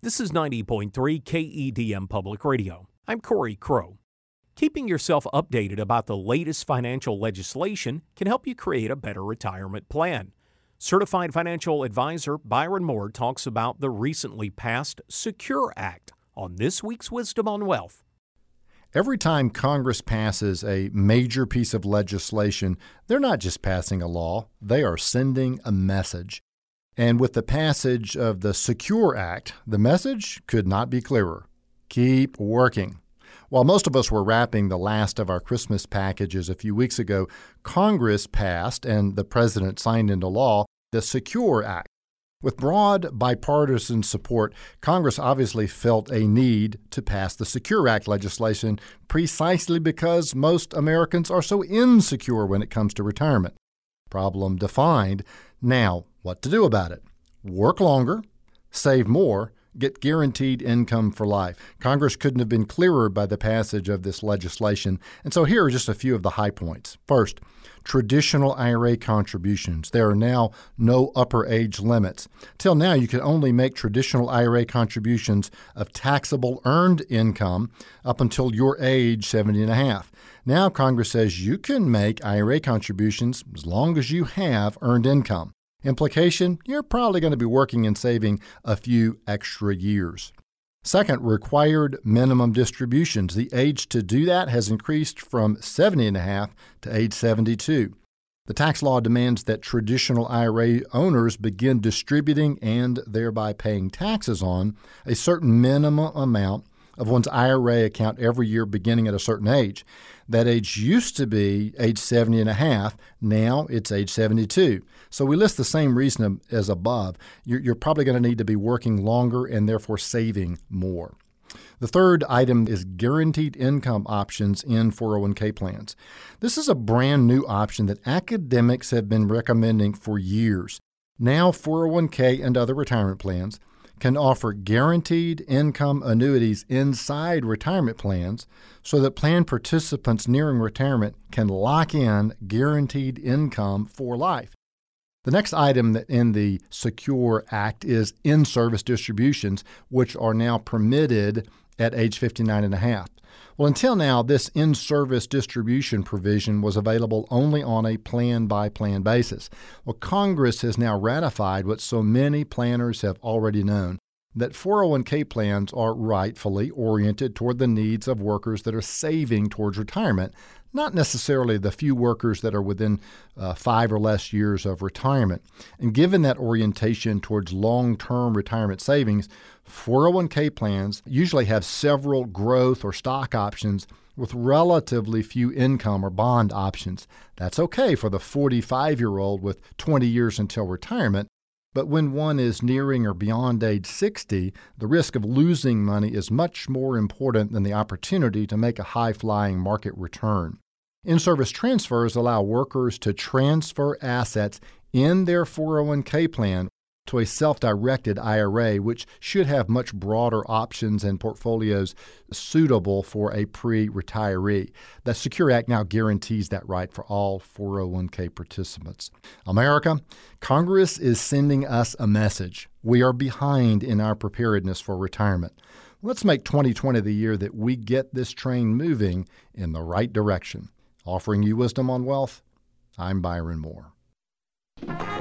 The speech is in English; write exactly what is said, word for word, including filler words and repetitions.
This is ninety point three K E D M Public Radio. I'm Corey Crow. Keeping yourself updated about the latest financial legislation can help you create a better retirement plan. Certified financial advisor Byron Moore talks about the recently passed SECURE Act on this week's Wisdom on Wealth. Every time Congress passes a major piece of legislation, they're not just passing a law, they are sending a message. And with the passage of the SECURE Act, the message could not be clearer. Keep working. While most of us were wrapping the last of our Christmas packages a few weeks ago, Congress passed and the President signed into law the SECURE Act. With broad bipartisan support, Congress obviously felt a need to pass the SECURE Act legislation precisely because most Americans are so insecure when it comes to retirement. Problem defined. Now, what to do about it? Work longer, save more, get guaranteed income for life. Congress couldn't have been clearer by the passage of this legislation, and so here are just a few of the high points. First, traditional I R A contributions. There are now no upper age limits. Till now, you could only make traditional I R A contributions of taxable earned income up until your age seventy and a half. Now, Congress says you can make I R A contributions as long as you have earned income. Implication, you're probably going to be working and saving a few extra years. Second, required minimum distributions. The age to do that has increased from seventy and a half to age seventy-two. The tax law demands that traditional I R A owners begin distributing and thereby paying taxes on a certain minimum amount of one's I R A account every year beginning at a certain age. That age used to be age seventy and a half. Now it's age seventy-two. So we list the same reason as above. You're, you're probably going to need to be working longer and therefore saving more. The third item is guaranteed income options in four oh one k plans. This is a brand new option that academics have been recommending for years. Now four oh one k and other retirement plans can offer guaranteed income annuities inside retirement plans so that plan participants nearing retirement can lock in guaranteed income for life. The next item in the SECURE Act is in-service distributions, which are now permitted at age fifty-nine and a half. Well, until now, this in-service distribution provision was available only on a plan-by-plan basis. Well, Congress has now ratified what so many planners have already known, that four oh one k plans are rightfully oriented toward the needs of workers that are saving towards retirement, not necessarily the few workers that are within uh, five or less years of retirement. And given that orientation towards long-term retirement savings, four oh one k plans usually have several growth or stock options with relatively few income or bond options. That's okay for the forty-five-year-old with twenty years until retirement, but when one is nearing or beyond age sixty, the risk of losing money is much more important than the opportunity to make a high-flying market return. In-service transfers allow workers to transfer assets in their four oh one k plan to a self-directed I R A, which should have much broader options and portfolios suitable for a pre-retiree. The SECURE Act now guarantees that right for all four oh one k participants. America, Congress is sending us a message. We are behind in our preparedness for retirement. Let's make twenty twenty the year that we get this train moving in the right direction. Offering you Wisdom on Wealth, I'm Byron Moore.